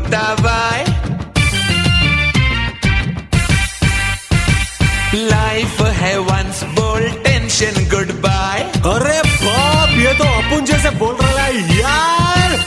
रोता bye. Life है once, बोल टेंशन गुड बाय। अरे बाप, ये तो अपुन जैसे बोल रहा है यार।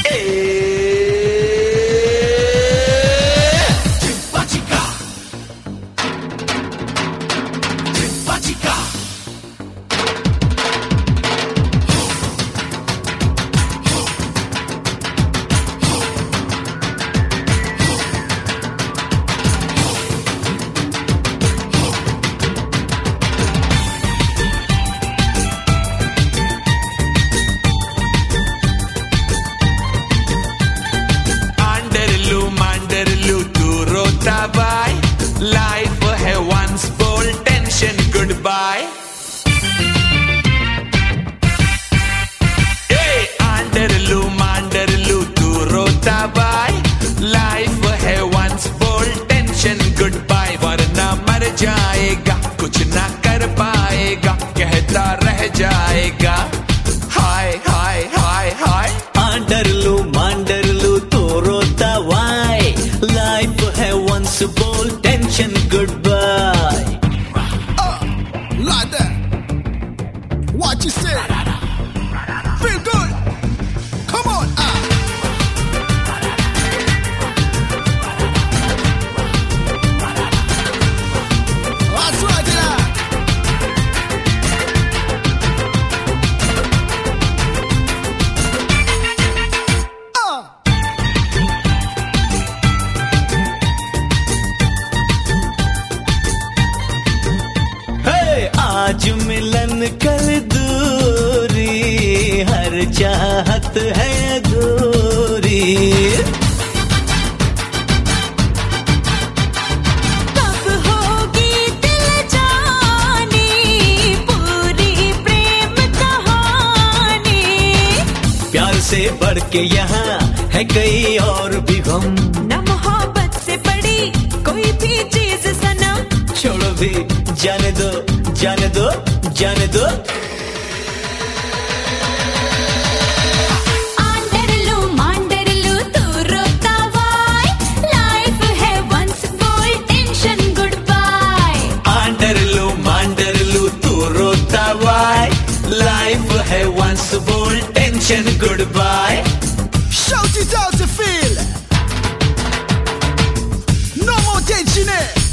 बाय। लाइफ है वंस, बोल टेंशन गुड बाय। आंडरलू तू रोता बाय। लाइफ है वंस, बोल टेंशन गुड बाय। वरना मर जाएगा, कुछ ना कर पाएगा, कहता रह जाएगा हाय हाय हाय हाय। आंडरलू तो रोता वाई। लाइफ है वंस, बोल tension goodbye. Like that. What you say? Feel good? Come on, That's right, आज मिलन कल दूरी, हर चाहत है अधूरी। कब होगी दिल जानी, पूरी प्रेम कहानी। प्यार से बढ़ के यहाँ है कई और भी गम, न मोहब्बत से बड़ी कोई भी चीज सनम। छोड़ो भी, जाने दो जाने दो जाने दो। आंडरलू तू रोता वाई। लाइफ है वंस, बोल टेंशन गुड बाय। आंडरलू तू रोता वाई। लाइफ है वंस, बोल tension goodbye. shout it out to feel. No more tension.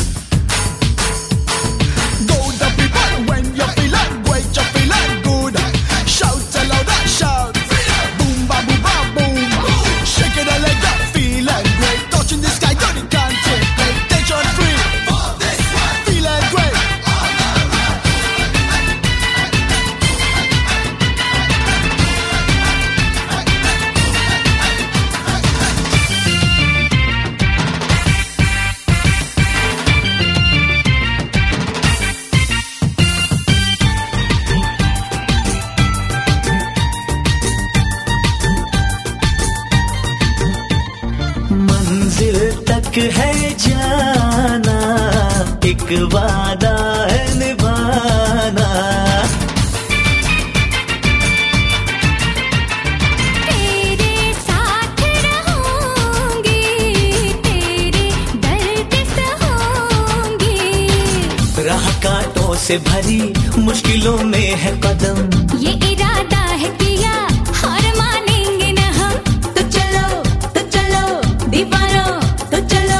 Go the people when you're feeling great, you're feeling good. Shout aloud, shout. Boom, ba, boom, ba, boom. Shake it a leg up, feeling great. Touching the sky, don't you can't take it. Tension free. Feeling great. मंजिल तक है जाना, एक वादा है निभाना। तेरे साथ रहूंगी, तेरे दर्द सहूंगी। राह कांटों से भरी मुश्किलों में है कदम, ये इरादा है किया, हार मानेंगे न हम। तो चलो दीवानो तो चलो।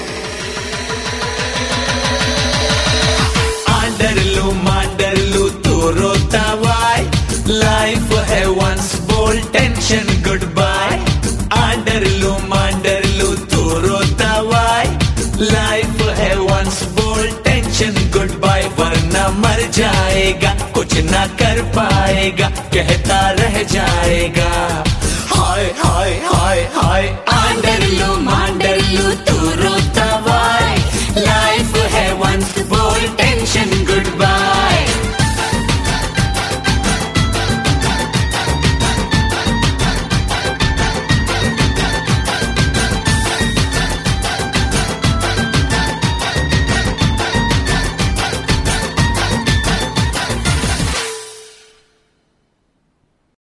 आंडरलू तू रोता वाई। लाइफ है वंस, बोल टेंशन गुड बाय। आंडरलू तू रोता वाई। लाइफ है वंस, बोल टेंशन गुड बाय। वरना मर जाएगा, कुछ ना कर पाएगा, कहता रह जाएगा हाय हाय हाय हाय। आंडरलू